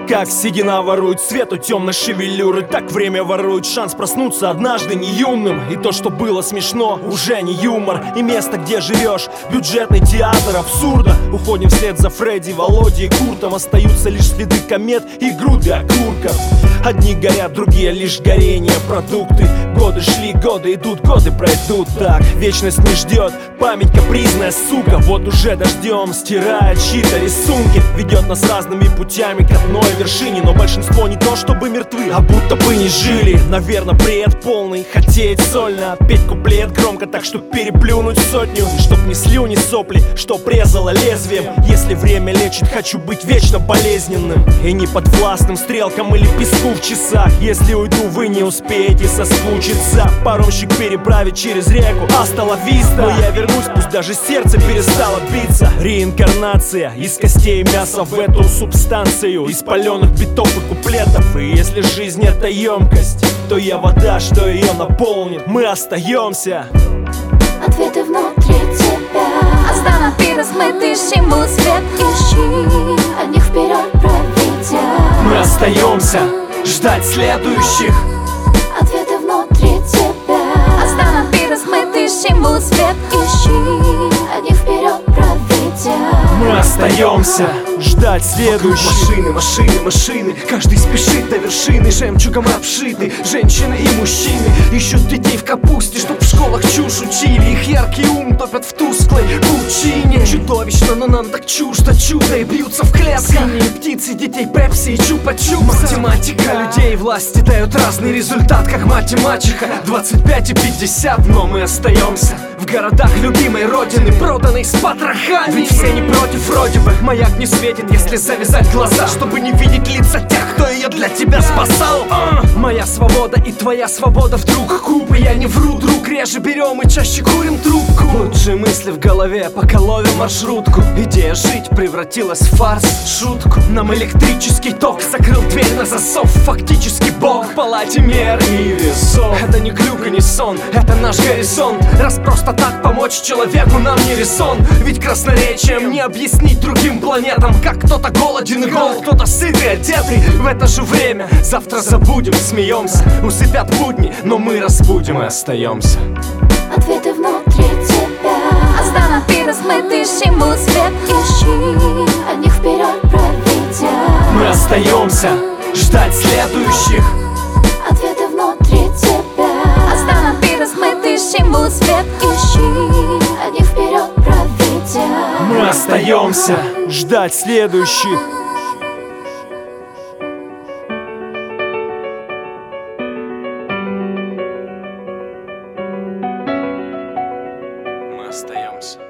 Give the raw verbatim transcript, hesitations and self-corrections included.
Как седина ворует цвет у темной шевелюры, так время ворует шанс проснуться однажды не юным. И то, что было смешно, уже не юмор. И место, где живешь, бюджетный театр абсурда. Уходим вслед за Фредди, Володей и Куртом. Остаются лишь следы комет и груды окурков. Одни горят, другие лишь горение, продукты. Годы шли, годы идут, годы пройдут. Так, вечность не ждет, память капризная сука. Вот уже дождем стирает чьи-то рисунки. Ведет нас разными путями к одной вершине. Но большинство не то чтобы мертвы, а будто бы не жили. Наверное, бред полный, хотеть сольно. Петь куплет громко так, чтоб переплюнуть сотню. Чтоб ни слюни, сопли, чтоб резало лезвием. Если время лечит, хочу быть вечно болезненным и не подвластным стрелкам или песку в часах. Если уйду, вы не успеете соскучиться. Паромщик переправит через реку Аста ла виста. Но я вернусь, пусть даже сердце перестало биться. Реинкарнация из костей и мяса в эту субстанцию, из паленых битов и куплетов. И если жизнь это емкость, то я вода, что ее наполнит. Мы остаемся. Ответы внутри тебя. Останови размытый символ, свет ищи, а не вперед проведя. Мы остаемся ждать следующих. Ответы внутри тебя. Останови размытый символ, свет ищи, а не вперед проведя. Мы остаемся ждать следующих. Машины, машины, машины, каждый спешит до вершины. Жемчугом обшиты женщины и мужчины. Ищут детей в капусте, чтоб в школах чушь учили. Их яркий ум топят в тусклой пучине. Чудовищно, но нам так чуждо чудо. И бьются в клетках синие птицы, детей пепси и чупа-чупса. Математика людей власти дают разный результат, как мать и мачеха, двадцать пять и пятьдесят. Но мы остаемся в городах любимой родины, проданной с потрохами. Ведь все не против вроде бы. Маяк не светит, если завязать глаза, чтобы не видеть лица тех, кто ее для тебя спасал. а, Моя свобода и твоя свобода вдруг кубы. Я не вру, друг, реже берем и чаще курим трубку. Лучшие мысли в голове, пока ловим маршрутку. Идея жить превратилась в фарс, шутку. Нам электрический ток закрыл дверь на засов. Фактически Бог в палате мер и весов. Это не глюк и не сон, это наш горизонт. Раз просто так помочь человеку нам не резон. Ведь красноречием не объяснить другим планетам, как кто-то голоден и гол, кто-то сытый, одетый в это же время. Завтра забудем, смеемся, усыпят будни, но мы разбудим и остаемся. Ответы внутри тебя. Останови размытый символ, свет ищи, а не вперед проведя. Мы остаемся ждать следующих. Ответы внутри тебя. Останови размытый символ, свет ищи, а не вперед проведя. Мы остаемся ждать следующих. Мы остаемся.